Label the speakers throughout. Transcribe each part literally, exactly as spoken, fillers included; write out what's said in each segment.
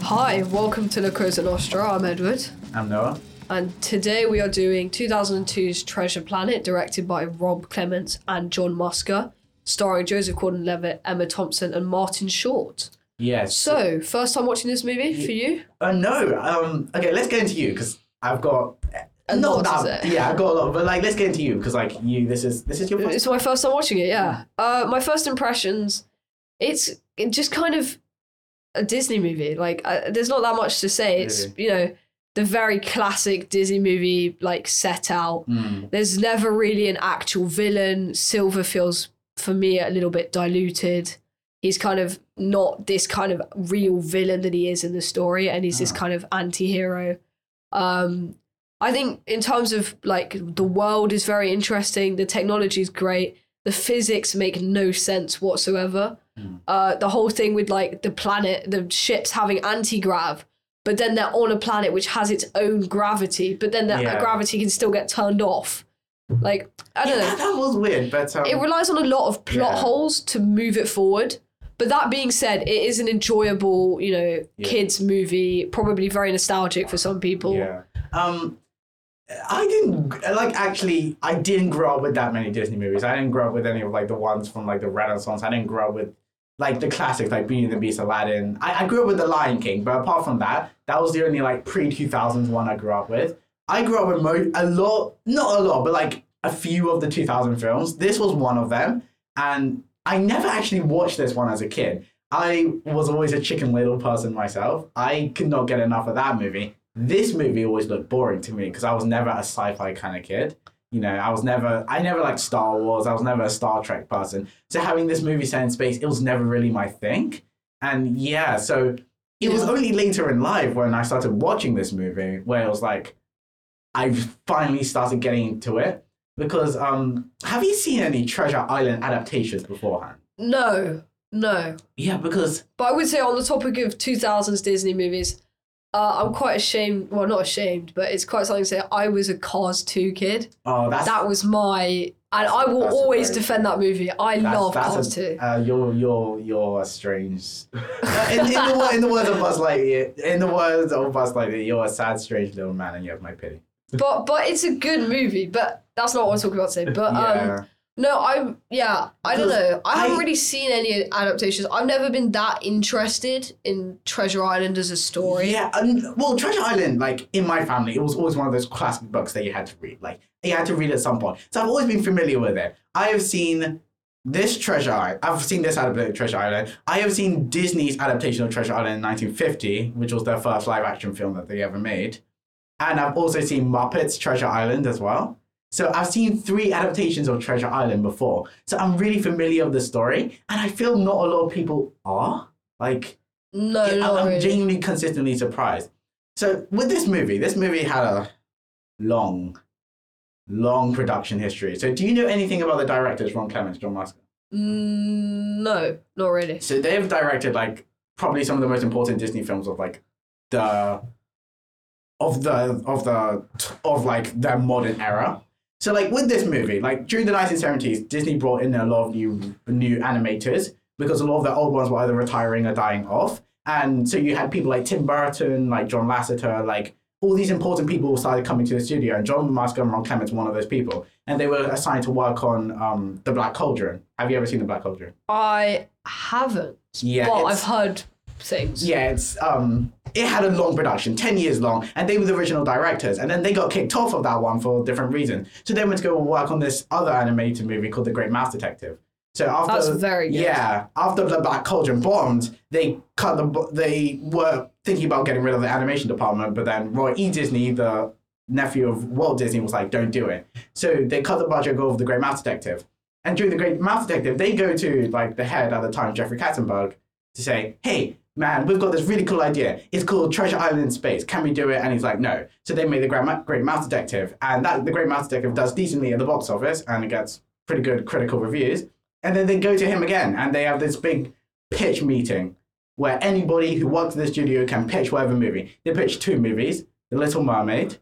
Speaker 1: Hi, welcome to La Cosa Nostra. I'm Edward.
Speaker 2: I'm Noah.
Speaker 1: And today we are doing two thousand two's Treasure Planet, directed by Rob Clements and John Musker, starring Joseph Gordon-Levitt, Emma Thompson, and Martin Short.
Speaker 2: Yes.
Speaker 1: So, first time watching this movie for you?
Speaker 2: Uh, no. Um. Okay, let's get into you because I've got
Speaker 1: A
Speaker 2: not
Speaker 1: lot,
Speaker 2: that.
Speaker 1: is it?
Speaker 2: Yeah, I've got a lot, but like, let's get into you because like you, this is this is your first.
Speaker 1: It's my first time watching it, yeah. Uh, my first impressions, it's it just kind of a Disney movie. Like, uh, there's not that much to say. It's,
Speaker 2: Really?
Speaker 1: you know, the very classic Disney movie, like, set out.
Speaker 2: Mm.
Speaker 1: There's never really an actual villain. Silver feels, for me, a little bit diluted. He's kind of not this kind of real villain that he is in the story, and he's this
Speaker 2: Ah.
Speaker 1: kind of anti-hero. Um, I think in terms of, like, the world is very interesting. The technology is great. The physics make no sense whatsoever.
Speaker 2: Mm.
Speaker 1: Uh, the whole thing with, like, the planet, the ships having anti-grav, but then they're on a planet which has its own gravity, but then that
Speaker 2: Yeah.
Speaker 1: gravity can still get turned off. Like, I don't
Speaker 2: Yeah,
Speaker 1: know.
Speaker 2: that was weird, but um,
Speaker 1: It relies on a lot of plot
Speaker 2: Yeah.
Speaker 1: holes to move it forward. But that being said, it is an enjoyable, you know,
Speaker 2: Yeah.
Speaker 1: kids movie, probably very nostalgic for some people.
Speaker 2: yeah. Um, I didn't like actually. I didn't grow up with that many Disney movies. I didn't grow up with any of like the ones from like the Renaissance. I didn't grow up with like the classics like Beauty and the Beast, Aladdin. I, I grew up with The Lion King, but apart from that, that was the only like pre two thousands one I grew up with. I grew up with mo- a lot, not a lot, but like a few of the two thousand films. This was one of them, and I never actually watched this one as a kid. I was always a Chicken Little person myself. I could not get enough of that movie. This movie always looked boring to me because I was never a sci-fi kind of kid. You know, I was never, I never liked Star Wars. I was never a Star Trek person. So having this movie set in space, it was never really my thing. And yeah, so it was
Speaker 1: Yeah.
Speaker 2: only later in life when I started watching this movie where it was like, I finally started getting into it. Because um, have you seen any Treasure Island adaptations beforehand?
Speaker 1: No, no.
Speaker 2: Yeah, because
Speaker 1: But I would say on the topic of two thousands Disney movies, uh, I'm quite ashamed. Well, not ashamed, but it's quite something to say. I was a Cars two kid.
Speaker 2: oh, that's
Speaker 1: That was my... And I will
Speaker 2: That's a
Speaker 1: always
Speaker 2: very-
Speaker 1: defend that movie. I
Speaker 2: that's,
Speaker 1: love
Speaker 2: that's
Speaker 1: Cars
Speaker 2: a,
Speaker 1: two.
Speaker 2: Uh, you're you're you're a strange. Uh, in, in the wo- in the words of Buzz Lightyear, in the words of Buzz Lightyear, you're a sad, strange little man, and you have my pity.
Speaker 1: But but it's a good movie. But that's not what I'm talking about today. But um,
Speaker 2: Yeah.
Speaker 1: no, I'm yeah. I don't
Speaker 2: Because
Speaker 1: know. I haven't
Speaker 2: I-
Speaker 1: really seen any adaptations. I've never been that interested in Treasure Island as a story.
Speaker 2: Yeah, and well, Treasure Island, like in my family, it was always one of those classic books that you had to read. Like you had to read at some point. So I've always been familiar with it. I have seen this Treasure Island. I've seen this adaptation of Treasure Island. I have seen Disney's adaptation of Treasure Island in nineteen fifty, which was their first live action film that they ever made. And I've also seen Muppets Treasure Island as well. So I've seen three adaptations of Treasure Island before. So I'm really familiar with the story. And I feel not a lot of people are. Like,
Speaker 1: No,
Speaker 2: yeah,
Speaker 1: not
Speaker 2: I'm
Speaker 1: really.
Speaker 2: genuinely consistently surprised. So with this movie, this movie had a long, long production history. So do you know anything about the directors, Ron Clements, John Musker?
Speaker 1: Mm, no, not really.
Speaker 2: So they've directed like probably some of the most important Disney films of like the of the of the of like their modern era. So like with this movie, like during the nineteen seventies, Disney brought in a lot of new new animators because a lot of the old ones were either retiring or dying off. And so you had people like Tim Burton, like John Lasseter, like all these important people started coming to the studio, and John Musker and Ron Clements were one of those people. And they were assigned to work on um, The Black Cauldron. Have you ever seen The Black Cauldron?
Speaker 1: I haven't.
Speaker 2: Yeah,
Speaker 1: But
Speaker 2: it's-
Speaker 1: I've heard things.
Speaker 2: Yeah, it's um, it had a long production, ten years long, and they were the original directors. And then they got kicked off of that one for different reasons. So they went to go work on this other animated movie called The Great Mouse Detective. So after
Speaker 1: That's very good.
Speaker 2: yeah, after The Black Cauldron bombed, they cut the they were thinking about getting rid of the animation department, but then Roy E. Disney, the nephew of Walt Disney, was like, "Don't do it." So they cut the budget of The Great Mouse Detective. And during The Great Mouse Detective, they go to like the head at the time, Jeffrey Katzenberg, to say, "Hey, man, we've got this really cool idea. It's called Treasure Island in Space. Can we do it?" And he's like, "No." So they made The Great, Ma- Great Mouse Detective, and that The Great Mouse Detective does decently at the box office, and it gets pretty good critical reviews. And then they go to him again, and they have this big pitch meeting where anybody who works in the studio can pitch whatever movie. They pitch two movies, The Little Mermaid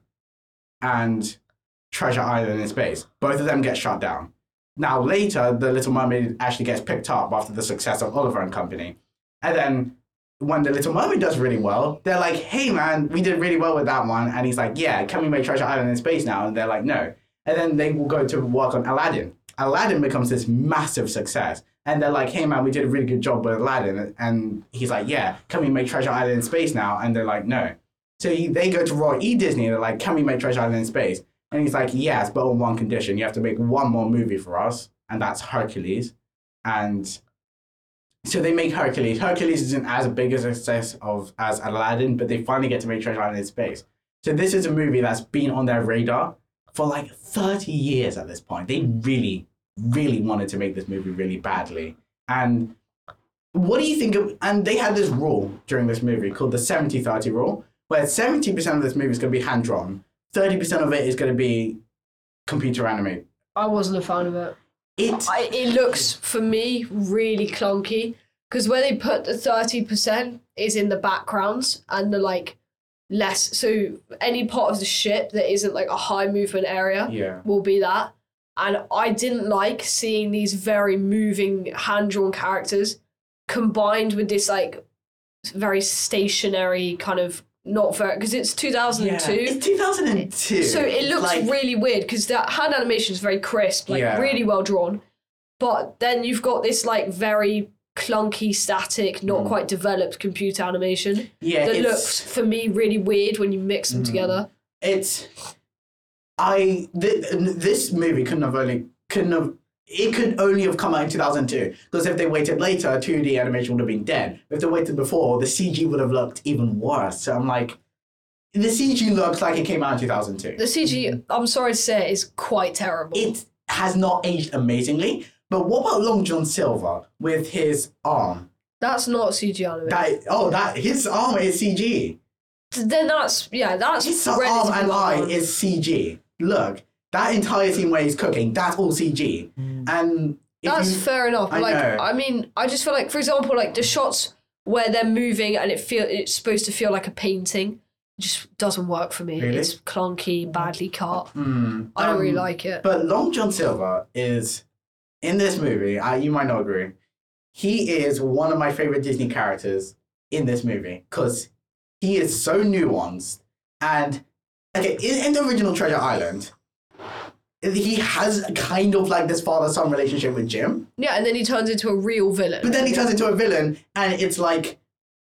Speaker 2: and Treasure Island in Space. Both of them get shut down. Now later, The Little Mermaid actually gets picked up after the success of Oliver and Company. And then when The Little Mermaid does really well, they're like, hey man, we did really well with that one. And he's like, yeah, can we make Treasure Island in space now? And they're like, no. And then they will go to work on Aladdin. Aladdin becomes this massive success. And they're like, hey man, we did a really good job with Aladdin. And he's like, yeah, can we make Treasure Island in space now? And they're like, no. So he, they go to Roy E. Disney and they're like, can we make Treasure Island in space? And he's like, yes, but on one condition. You have to make one more movie for us. And that's Hercules. And so they make Hercules. Hercules isn't as big a success of as Aladdin, but they finally get to make Treasure Island in space. So this is a movie that's been on their radar for like thirty years at this point. They really, really wanted to make this movie really badly. And what do you think of, and they had this rule during this movie called the seventy thirty rule, where seventy percent of this movie is going to be hand-drawn, thirty percent of it is going to be computer animated.
Speaker 1: I wasn't a fan of it.
Speaker 2: It,
Speaker 1: I, it looks, for me, really clunky, because where they put the thirty percent is in the backgrounds and the, like, less, so any part of the ship that isn't, like, a high movement area
Speaker 2: yeah.
Speaker 1: will be that. And I didn't like seeing these very moving, hand-drawn characters combined with this, like, very stationary kind of, not very, because it's two thousand two.
Speaker 2: Yeah, it's two thousand two.
Speaker 1: So it looks
Speaker 2: like,
Speaker 1: really weird because that hand animation is very crisp, like
Speaker 2: yeah.
Speaker 1: really well drawn. But then you've got this like very clunky, static, not mm. quite developed computer animation
Speaker 2: yeah,
Speaker 1: that looks for me really weird when you mix them mm. together.
Speaker 2: It's I th- this movie couldn't have only couldn't have it could only have come out in two thousand two because if they waited later, two D animation would have been dead. If they waited before, the C G would have looked even worse. So I'm like, the C G looks like it came out in two thousand two.
Speaker 1: The C G, I'm sorry to say, is quite terrible.
Speaker 2: It has not aged amazingly. But what about Long John Silver with his arm?
Speaker 1: That's not C G animation.
Speaker 2: That, oh, that his arm is C G.
Speaker 1: Then that's, yeah, that's...
Speaker 2: His arm and eye is C G. Look, that entire scene where he's cooking, that's all C G. Mm. And
Speaker 1: that's
Speaker 2: you,
Speaker 1: fair enough. But
Speaker 2: I
Speaker 1: like,
Speaker 2: know.
Speaker 1: I mean, I just feel like, for example, like the shots where they're moving and it feel it's supposed to feel like a painting, it just doesn't work for me.
Speaker 2: Really?
Speaker 1: It's clunky, badly cut.
Speaker 2: Mm.
Speaker 1: I don't
Speaker 2: um,
Speaker 1: really like it.
Speaker 2: But Long John Silver is, in this movie, I, you might not agree, he is one of my favorite Disney characters in this movie because he is so nuanced. And okay, in, in the original Treasure Island, he has kind of like this father-son relationship with Jim.
Speaker 1: Yeah, and then he turns into a real villain.
Speaker 2: But then he turns into a villain, and it's like,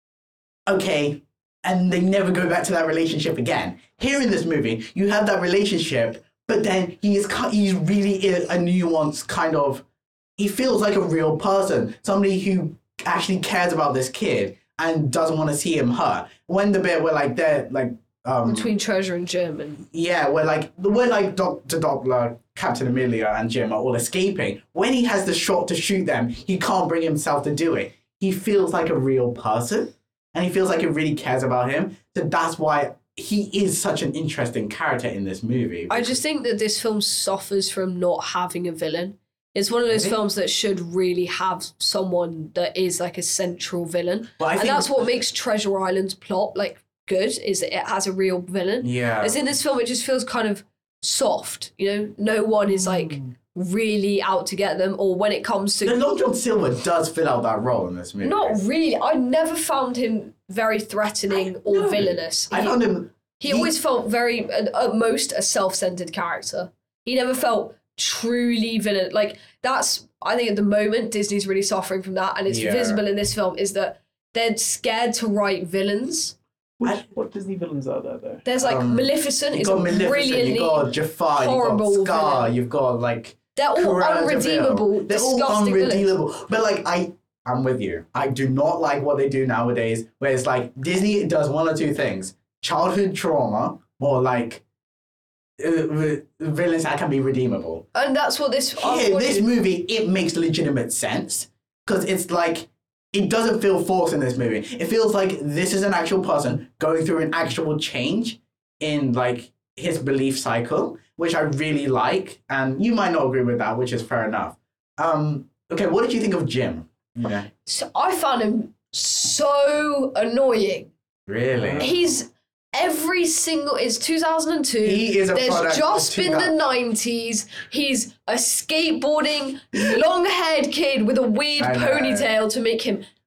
Speaker 2: okay, and they never go back to that relationship again. Here in this movie, you have that relationship, but then he is he's really a nuanced kind of, he feels like a real person, somebody who actually cares about this kid and doesn't want to see him hurt. When the bit where like they're like, Um,
Speaker 1: between Treasure and Jim, and
Speaker 2: yeah, where like where like Doctor Doppler, Captain Amelia, and Jim are all escaping. When he has the shot to shoot them, he can't bring himself to do it. He feels like a real person, and he feels like he really cares about him. So that's why he is such an interesting character in this movie.
Speaker 1: I just think that this film suffers from not having a villain. It's one of those
Speaker 2: really?
Speaker 1: films that should really have someone that is like a central villain,
Speaker 2: well, I
Speaker 1: and
Speaker 2: think
Speaker 1: that's what makes Treasure Island's plot like good, is that it has a real villain.
Speaker 2: Yeah.
Speaker 1: As in this film, it just feels kind of soft, you know? No one is like mm. really out to get them, or when it comes to...
Speaker 2: No, Long John Silver does fill out that role in this movie.
Speaker 1: Not really. I never found him very threatening I, or no. villainous.
Speaker 2: I
Speaker 1: he,
Speaker 2: found him...
Speaker 1: He, he always felt very, at, at most, a self-centered character. He never felt truly villain. Like, that's... I think at the moment, Disney's really suffering from that, and it's yeah. visible in this film, is that they're scared to write villains.
Speaker 3: Which, what Disney villains are there, though?
Speaker 1: There's like um, Maleficent is a brilliantly
Speaker 2: you've got Jafar,
Speaker 1: horrible
Speaker 2: you've got Scar,
Speaker 1: villain.
Speaker 2: You've got like...
Speaker 1: They're all unredeemable,
Speaker 2: They're all unredeemable. Villains. But like, I, I'm with you. I do not like what they do nowadays, where it's like, Disney does one or two things. Childhood trauma, or like, uh, re- villains that can be redeemable.
Speaker 1: And that's what this...
Speaker 2: Here, this movie, it makes legitimate sense. Because it's like... It doesn't feel forced in this movie. It feels like this is an actual person going through an actual change in like his belief cycle, which I really like. And you might not agree with that, which is fair enough. Um, okay, what did you think of Jim? Yeah.
Speaker 1: So I found him so annoying.
Speaker 2: Really?
Speaker 1: He's every single... It's two thousand two.
Speaker 2: He is a
Speaker 1: There's
Speaker 2: product
Speaker 1: just
Speaker 2: of
Speaker 1: been the nineties. He's a skateboarding, long-haired kid with a weird ponytail to make him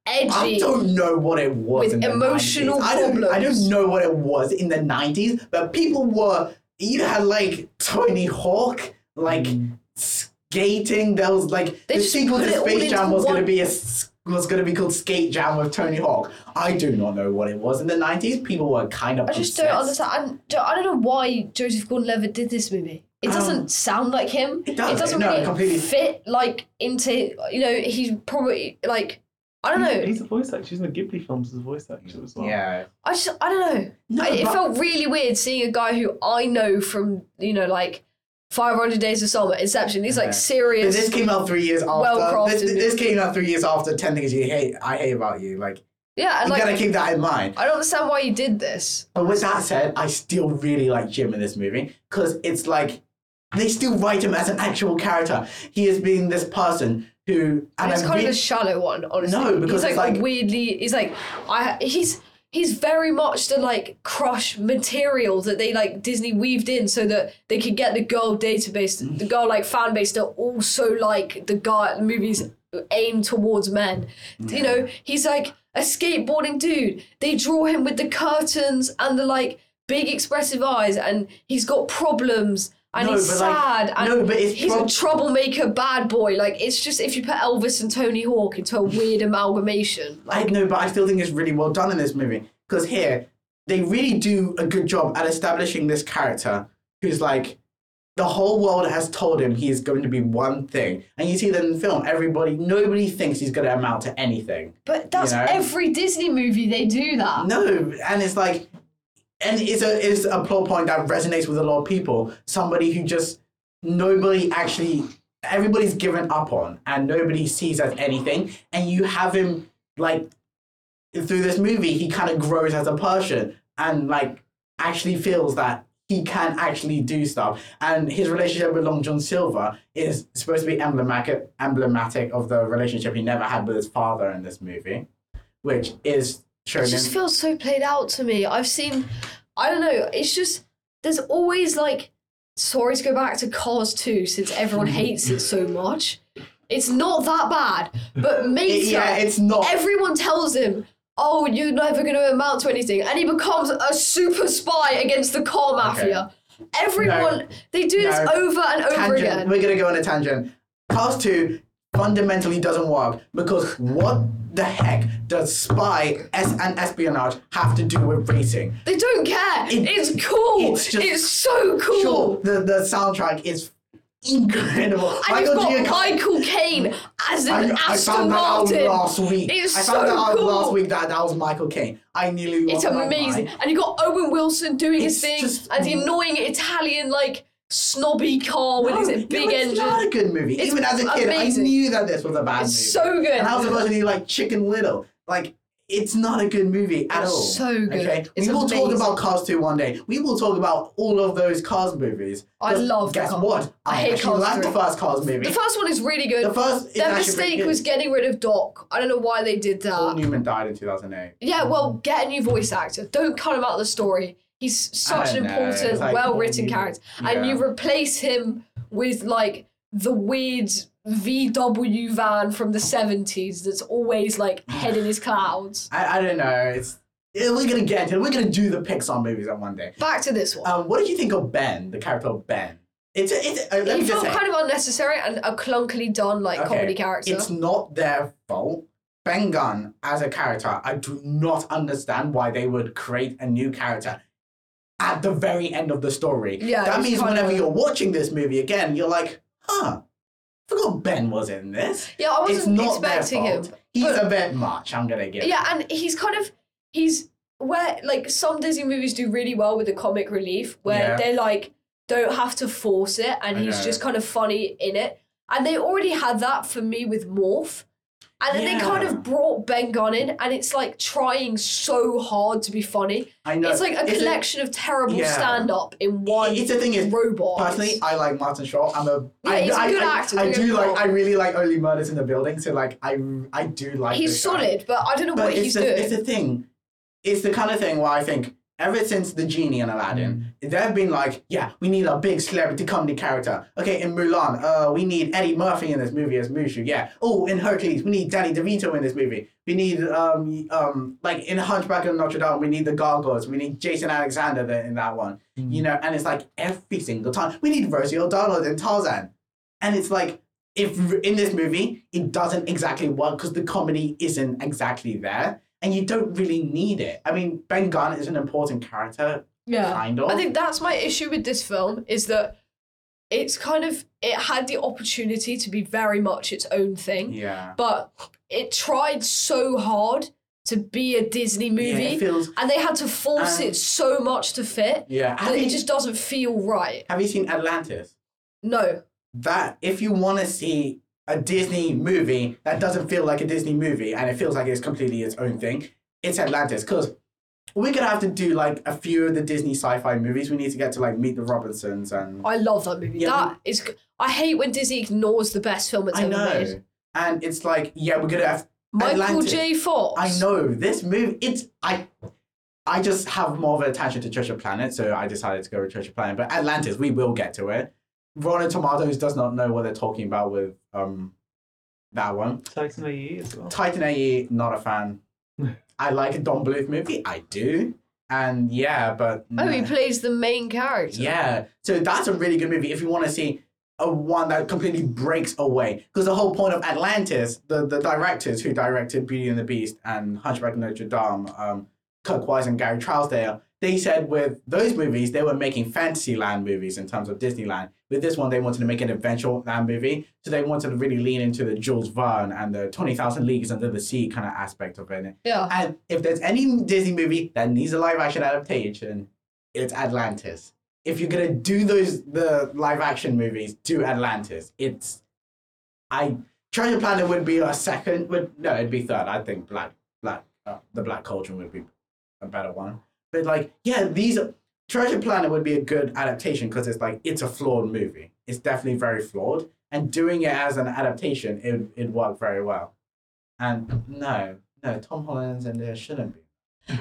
Speaker 1: edgy.
Speaker 2: I don't know what it was
Speaker 1: With
Speaker 2: in the
Speaker 1: emotional
Speaker 2: nineties. I don't, I
Speaker 1: problems.
Speaker 2: don't know what it was in the nineties, but people were, you had like Tony Hawk, like
Speaker 3: Mm.
Speaker 2: skating. There was like,
Speaker 1: They
Speaker 2: the
Speaker 1: just
Speaker 2: sequel
Speaker 1: put
Speaker 2: to
Speaker 1: it all
Speaker 2: Space
Speaker 1: into
Speaker 2: Jam was going to
Speaker 1: one-
Speaker 2: be a s- was going to be called Skate Jam with Tony Hawk. I do not know what it was in the nineties. People were kind of
Speaker 1: I just
Speaker 2: obsessed.
Speaker 1: don't understand. I don't, I don't know why Joseph Gordon-Levitt did this movie. It doesn't
Speaker 2: Um,
Speaker 1: sound like him.
Speaker 2: it does.
Speaker 1: doesn't
Speaker 2: No, it
Speaker 1: really
Speaker 2: completely-
Speaker 1: fit like into, you know, he's probably like, I don't know.
Speaker 3: He's a voice actor. He's in the Ghibli films as a voice actor as well.
Speaker 2: Yeah.
Speaker 1: I just, I don't know.
Speaker 2: No,
Speaker 1: I, it
Speaker 2: but-
Speaker 1: felt really weird seeing a guy who I know from, you know, like five hundred Days of Summer, Inception. He's
Speaker 2: Yeah.
Speaker 1: like
Speaker 2: But
Speaker 1: serious.
Speaker 2: this came out three years after.
Speaker 1: well-crafted
Speaker 2: This, this came out three years after Ten Things You Hate I Hate About You. Like,
Speaker 1: yeah, and
Speaker 2: you
Speaker 1: like,
Speaker 2: gotta keep that in mind.
Speaker 1: I don't understand why you did this.
Speaker 2: But with that said, I still really like Jim in this movie because it's like they still write him as an actual character. He is being this person who,
Speaker 1: And
Speaker 2: and
Speaker 1: it's
Speaker 2: I
Speaker 1: kind
Speaker 2: re-
Speaker 1: of a shallow one, honestly.
Speaker 2: No, because
Speaker 1: he's like,
Speaker 2: it's like-
Speaker 1: a weirdly, he's like, I, he's he's very much the like crush material that they like Disney weaved in so that they could get the girl database, the girl like fan base that also like the guy movies aimed towards men. You know, he's like a skateboarding dude. They draw him with the curtains and the like big expressive eyes, and he's got problems. And
Speaker 2: No,
Speaker 1: he's
Speaker 2: but, like,
Speaker 1: sad, and
Speaker 2: no, but it's
Speaker 1: he's
Speaker 2: prob-
Speaker 1: a troublemaker bad boy. Like, it's just if you put Elvis and Tony Hawk into a weird amalgamation.
Speaker 2: I
Speaker 1: Like,
Speaker 2: know, but I still think it's really well done in this movie because here they really do a good job at establishing this character who's like the whole world has told him he is going to be one thing, and you see that in the film. Everybody, nobody thinks he's going to amount to anything.
Speaker 1: but that's
Speaker 2: you know?
Speaker 1: every Disney movie, they do that.
Speaker 2: No, and it's like, and it's a it's a plot point that resonates with a lot of people. Somebody who just nobody actually, everybody's given up on, and nobody sees as anything. And you have him like through this movie, he kind of grows as a person, and like actually feels that he can actually do stuff. And his relationship with Long John Silver is supposed to be emblematic emblematic of the relationship he never had with his father in this movie, which is shown
Speaker 1: It
Speaker 2: in.
Speaker 1: just feels so played out to me. I've seen, I don't know, it's just, there's always like, sorry to go back to Cars two since everyone hates it so much. It's not that bad, but Mater,
Speaker 2: yeah, it's not.
Speaker 1: everyone tells him, oh, you're never going to amount to anything. And he becomes a super spy against the car mafia. Everyone,
Speaker 2: No.
Speaker 1: they do this
Speaker 2: No.
Speaker 1: over and over
Speaker 2: Tangent.
Speaker 1: again.
Speaker 2: We're gonna go on a tangent. Cars two fundamentally doesn't work because what the heck does spy es- and espionage have to do with racing?
Speaker 1: They don't care.
Speaker 2: It-
Speaker 1: it's cool.
Speaker 2: it's
Speaker 1: It's,
Speaker 2: just-
Speaker 1: so cool.
Speaker 2: Sure, the, the soundtrack is incredible.
Speaker 1: And you've got
Speaker 2: Giacchino-
Speaker 1: Michael Caine as
Speaker 2: I,
Speaker 1: an
Speaker 2: I
Speaker 1: Aston
Speaker 2: found that out
Speaker 1: Martin.
Speaker 2: last week.
Speaker 1: It's
Speaker 2: I found
Speaker 1: so
Speaker 2: that out
Speaker 1: cool.
Speaker 2: last week that that was Michael Caine. I nearly
Speaker 1: It's
Speaker 2: lost my
Speaker 1: amazing.
Speaker 2: mind.
Speaker 1: And you got Owen Wilson doing his
Speaker 2: It's
Speaker 1: thing
Speaker 2: just-
Speaker 1: and the annoying Italian like snobby car with
Speaker 2: No,
Speaker 1: his
Speaker 2: no,
Speaker 1: big
Speaker 2: it's
Speaker 1: engine.
Speaker 2: not a good movie.
Speaker 1: It's
Speaker 2: Even as a kid,
Speaker 1: amazing.
Speaker 2: I knew that this was a bad
Speaker 1: It's
Speaker 2: movie.
Speaker 1: so good.
Speaker 2: And I was supposed to be like Chicken Little. Like, it's not a good movie at
Speaker 1: It's
Speaker 2: all.
Speaker 1: so good.
Speaker 2: Okay?
Speaker 1: It's
Speaker 2: we will talk
Speaker 1: amazing.
Speaker 2: about Cars two one day. We will talk about all of those Cars movies.
Speaker 1: I
Speaker 2: 'Cause
Speaker 1: love the
Speaker 2: Guess
Speaker 1: Cars.
Speaker 2: what?
Speaker 1: I
Speaker 2: I,
Speaker 1: hate
Speaker 2: actually
Speaker 1: Cars
Speaker 2: liked the
Speaker 1: three.
Speaker 2: first Cars movie.
Speaker 1: The first one is really good.
Speaker 2: The first is
Speaker 1: Their
Speaker 2: actually
Speaker 1: mistake
Speaker 2: pretty
Speaker 1: was
Speaker 2: good.
Speaker 1: getting rid of Doc. I don't know why they did
Speaker 2: Paul
Speaker 1: that.
Speaker 2: Newman died in two thousand eight.
Speaker 1: Yeah, well, get a new voice actor. Don't cut him out of the story. He's such
Speaker 2: I
Speaker 1: an
Speaker 2: don't know,
Speaker 1: important,
Speaker 2: it's like
Speaker 1: well-written
Speaker 2: Paul
Speaker 1: character.
Speaker 2: Newman.
Speaker 1: And
Speaker 2: Yeah.
Speaker 1: you replace him with, like, the weird V W van from the seventies that's always, like, head in his clouds.
Speaker 2: I, I don't know. It's yeah, we're gonna get into it. We're gonna do the Pixar movies on one day.
Speaker 1: Back to this one.
Speaker 2: Um, what did you think of Ben, the character of Ben? It's a, it's a, uh, let
Speaker 1: He
Speaker 2: me just
Speaker 1: felt
Speaker 2: say,
Speaker 1: kind of unnecessary and a clunkily done, like,
Speaker 2: okay,
Speaker 1: comedy character.
Speaker 2: It's not their fault. Ben Gunn, as a character, I do not understand why they would create a new character at the very end of the story.
Speaker 1: Yeah,
Speaker 2: that
Speaker 1: it's
Speaker 2: means
Speaker 1: kinda-
Speaker 2: whenever you're watching this movie again, you're like, huh, forgot Ben was in this.
Speaker 1: Yeah, I
Speaker 2: It's
Speaker 1: wasn't
Speaker 2: not their
Speaker 1: expecting him.
Speaker 2: fault. He's
Speaker 1: but-
Speaker 2: a bit much, I'm gonna give.
Speaker 1: Yeah, and he's kind of he's where like some Disney movies do really well with the comic relief, where
Speaker 2: Yeah.
Speaker 1: they like don't have to force it, and
Speaker 2: I
Speaker 1: he's
Speaker 2: know.
Speaker 1: just kind of funny in it. And they already had that for me with Morph. And then they kind
Speaker 2: Yeah.
Speaker 1: of brought Ben Gunn in, and it's like trying so hard to be funny.
Speaker 2: I know.
Speaker 1: It's like a
Speaker 2: It's
Speaker 1: collection of terrible
Speaker 2: yeah.
Speaker 1: stand-up in one
Speaker 2: It's the thing is,
Speaker 1: robot.
Speaker 2: Personally, I like Martin Short. I'm a.
Speaker 1: Yeah,
Speaker 2: I,
Speaker 1: he's a
Speaker 2: I,
Speaker 1: good
Speaker 2: I,
Speaker 1: actor,
Speaker 2: I
Speaker 1: don't
Speaker 2: do
Speaker 1: get me
Speaker 2: like.
Speaker 1: wrong.
Speaker 2: I really like Only Murders in the Building. So like, I I do like.
Speaker 1: he's
Speaker 2: this guy.
Speaker 1: solid, but I don't know
Speaker 2: But
Speaker 1: what
Speaker 2: it's
Speaker 1: he's
Speaker 2: the,
Speaker 1: doing.
Speaker 2: it's the thing. It's the kind of thing where I think ever since the genie in Aladdin, they've been like, yeah, we need a big celebrity comedy character. Okay, in Mulan, uh, we need Eddie Murphy in this movie as Mushu. Yeah. Oh, in Hercules, we need Danny DeVito in this movie. We need um um like in Hunchback of Notre Dame, we need the Gargoyles. We need Jason Alexander there in that one. Mm. You know, and it's like every single time we need Rosie O'Donnell in Tarzan, and it's like if in this movie it doesn't exactly work because the comedy isn't exactly there, and you don't really need it. I mean, Ben Gunn is an important character.
Speaker 1: Yeah,
Speaker 2: kind of.
Speaker 1: I think that's my issue with this film is that it's kind of it had the opportunity to be very much its own thing.
Speaker 2: Yeah,
Speaker 1: but it tried so hard to be a Disney movie,
Speaker 2: yeah, it feels,
Speaker 1: and they had to force um, it so much to fit.
Speaker 2: Yeah,
Speaker 1: that you, it just doesn't feel right.
Speaker 2: Have you seen Atlantis?
Speaker 1: No.
Speaker 2: That if you want to see a Disney movie that doesn't feel like a Disney movie and it feels like it's completely its own thing, it's Atlantis. Because we're gonna have to do like a few of the Disney sci-fi movies. We need to get to like Meet the Robinsons and.
Speaker 1: I love that movie. Yeah, that we... is. I hate when Disney ignores the best film it's
Speaker 2: I
Speaker 1: ever
Speaker 2: know.
Speaker 1: made.
Speaker 2: And it's like, yeah, we're gonna have
Speaker 1: Michael
Speaker 2: Atlantis.
Speaker 1: J. Fox.
Speaker 2: I know this movie. It's I. I just have more of an attachment to Treasure Planet, so I decided to go with Treasure Planet. But Atlantis, we will get to it. Rotten Tomatoes does not know what they're talking about with um that one.
Speaker 3: Titan A E as well.
Speaker 2: Titan A E, not a fan. I like a Don Bluth movie. I do. And yeah, but...
Speaker 1: Oh, he plays the main character.
Speaker 2: Yeah. So that's a really good movie if you want to see a one that completely breaks away. Because the whole point of Atlantis, the, the directors who directed Beauty and the Beast and Hunchback of Notre Dame, um, Kirk Wise and Gary Trousdale, they said with those movies, they were making Fantasyland movies in terms of Disneyland. With this one, they wanted to make an Adventureland movie. So they wanted to really lean into the Jules Verne and the twenty thousand Leagues Under the Sea kind of aspect of it.
Speaker 1: Yeah.
Speaker 2: And if there's any Disney movie that needs a live action adaptation, it's Atlantis. If you're going to do those, the live action movies, do Atlantis. It's, I, Treasure Planet would be a second, would, no, it'd be third. I think Black, Black, uh, the Black Cauldron would be a better one. But like, yeah, these Treasure Planet would be a good adaptation because it's like it's a flawed movie. It's definitely very flawed, and doing it as an adaptation, it it worked very well. And no, no, Tom Holland's in there shouldn't be.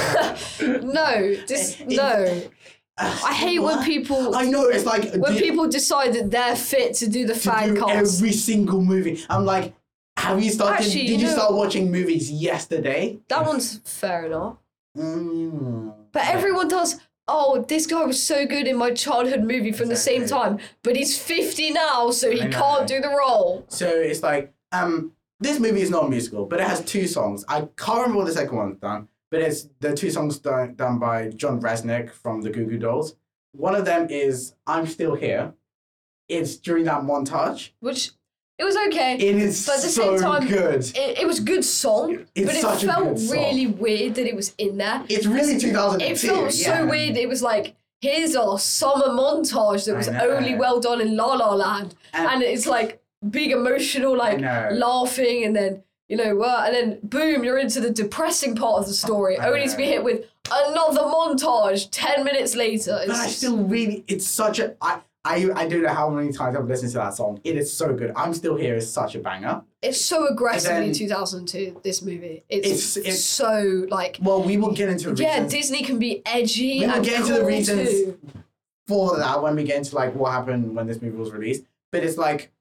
Speaker 1: no, just no. I hate what? when people.
Speaker 2: I know it's like
Speaker 1: when
Speaker 2: did,
Speaker 1: people decide that they're fit to do the
Speaker 2: to
Speaker 1: fan
Speaker 2: do
Speaker 1: cast.
Speaker 2: Every single movie, I'm like, have you started?
Speaker 1: Actually,
Speaker 2: did
Speaker 1: you,
Speaker 2: you
Speaker 1: know,
Speaker 2: start watching movies yesterday?
Speaker 1: That one's fair enough.
Speaker 2: Mm.
Speaker 1: But everyone does, oh, this guy was so good in my childhood movie from exactly. the same time, but he's fifty now, so he can't do the role.
Speaker 2: So it's like, um, this movie is not a musical, but it has two songs. I can't remember what the second one's done, but it's the two songs done, done by John Resnick from the Goo Goo Dolls. One of them is I'm Still Here. It's during that montage.
Speaker 1: Which... It was okay.
Speaker 2: It is
Speaker 1: but at the
Speaker 2: so
Speaker 1: same time,
Speaker 2: good.
Speaker 1: It, it was a good song,
Speaker 2: it's
Speaker 1: but it
Speaker 2: such
Speaker 1: felt
Speaker 2: a good song.
Speaker 1: really weird that it was in there.
Speaker 2: It's really two thousand two.
Speaker 1: It felt
Speaker 2: yeah.
Speaker 1: so weird. It was like, here's a summer montage that was only well done in La La Land. And, and it's like big emotional, like laughing, and then, you know, uh, and then boom, you're into the depressing part of the story, I only know. to be hit with another montage ten minutes later. It's
Speaker 2: but I still really, it's such a... I, I, I don't know how many times I've listened to that song. It is so good. I'm Still Here is such a banger.
Speaker 1: It's so aggressively then, two thousand two, this movie. It's, it's, it's so, like...
Speaker 2: Well, we will get into reasons.
Speaker 1: Yeah, Disney can be edgy we and
Speaker 2: will get
Speaker 1: cool
Speaker 2: into the reasons
Speaker 1: too.
Speaker 2: for that when we get into, like, what happened when this movie was released. But it's like,